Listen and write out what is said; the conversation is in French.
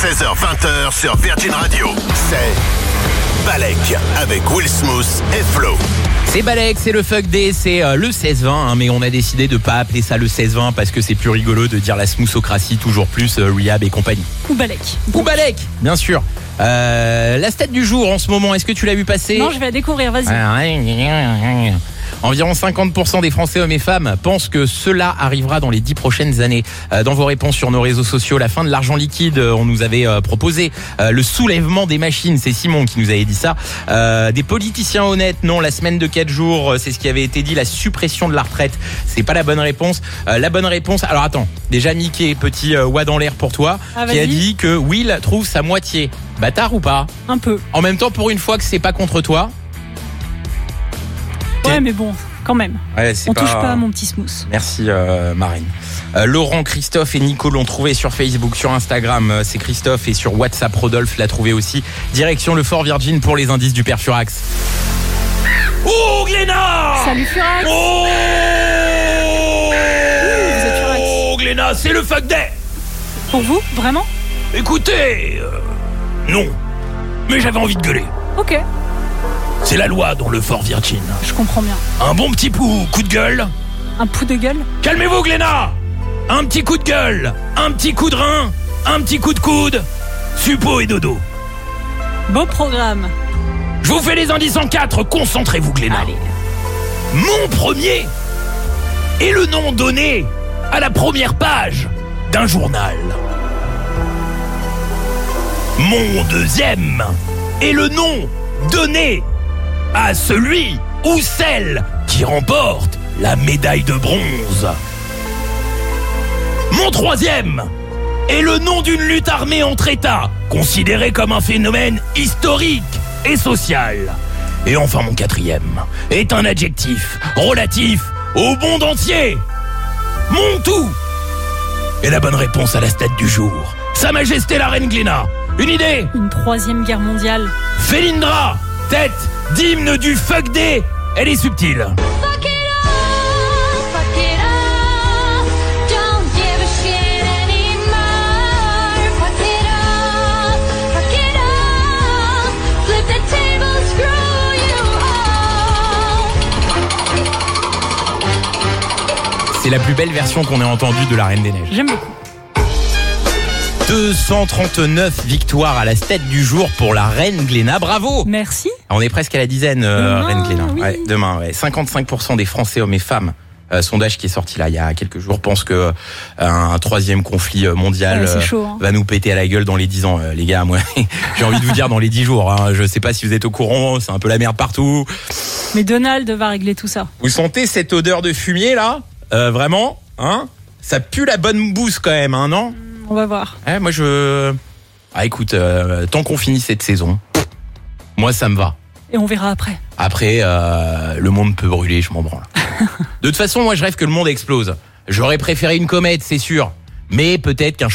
16h-20h sur Virgin Radio. C'est Balek avec Will Smooth et Flo. C'est Balek, c'est le Fuck Day, c'est le 16-20, mais on a décidé de pas appeler ça le 16-20 parce que c'est plus rigolo de dire la smoothocratie, toujours plus, Rehab et compagnie. Ou Balek. Ou Balek, bien sûr. La stat du jour en ce moment, est-ce que tu l'as vu passer ? Non, je vais la découvrir, vas-y. Environ 50% des Français hommes et femmes pensent que cela arrivera dans les 10 prochaines années. Dans vos réponses sur nos réseaux sociaux, la fin de l'argent liquide, on nous avait proposé le soulèvement des machines, c'est Simon qui nous avait dit ça. Des politiciens honnêtes, non, la semaine de 4 jours, c'est ce qui avait été dit, la suppression de la retraite, c'est pas la bonne réponse. La bonne réponse, alors attends, déjà Mickey, petit ouah dans l'air pour toi, qui a dit que Will trouve sa moitié. Bâtard ou pas ? Un peu. En même temps, pour une fois que c'est pas contre toi. Ouais, mais bon, quand même. Ouais, on touche pas à mon petit smooth. Merci Marine. Laurent, Christophe et Nico l'ont trouvé sur Facebook, sur Instagram, c'est Christophe, et sur WhatsApp, Rodolphe l'a trouvé aussi. Direction le Fort Virgin pour les indices du père Furax. Oh Glénat ! Salut Furax. Oh, vous êtes Furax. Oh Glénat, c'est le Fuck Day. Pour vous, vraiment ? Écoutez, non, mais j'avais envie de gueuler. Ok. C'est la loi dans le Fort Virgin. Je comprends bien. Un bon petit coup de gueule. Un pouls de gueule ? Calmez-vous Glénat. Un petit coup de gueule, un petit coup de rein, un petit coup de coude, suppo et dodo. Beau programme. Je vous fais les indices en 4, concentrez-vous Glénat. Allez. Mon premier est le nom donné à la première page d'un journal. Mon deuxième est le nom donné à celui ou celle qui remporte la médaille de bronze. Mon troisième est le nom d'une lutte armée entre États, considérée comme un phénomène historique et social. Et enfin mon quatrième est un adjectif relatif au monde entier. Mon tout est la bonne réponse à la stat du jour. Sa Majesté la Reine Glénat. Une idée ? Une 3e guerre mondiale. Félindra, tête d'hymne du Fuck Day, elle est subtile. Fuck it up, fuck it up. Don't give a shit anymore. Fuck it up, flip the table, screw you all. C'est la plus belle version qu'on ait entendue de la Reine des Neiges. J'aime beaucoup. 239 victoires à la stat du jour pour la Reine Glénat, bravo. Merci. On est presque à la dizaine, Demain, Reine Glénat. oui. Ouais, demain, ouais. 55% des Français hommes et femmes, sondage qui est sorti là il y a quelques jours, pensent que un 3e conflit mondial Ouais, c'est chaud, hein. va nous péter à la gueule dans les 10 ans. Les gars, moi, j'ai envie de vous dire dans les 10 jours. Hein. Je sais pas si vous êtes au courant, c'est un peu la merde partout. Mais Donald va régler tout ça. Vous sentez cette odeur de fumier là ? Vraiment, hein ? Ça pue la bonne bouse quand même, hein, non ? On va voir. Moi écoute, tant qu'on finit cette saison, moi ça me va. Et on verra après. Après, le monde peut brûler, je m'en branle. De toute façon, moi je rêve que le monde explose. J'aurais préféré une comète, c'est sûr. Mais peut-être qu'un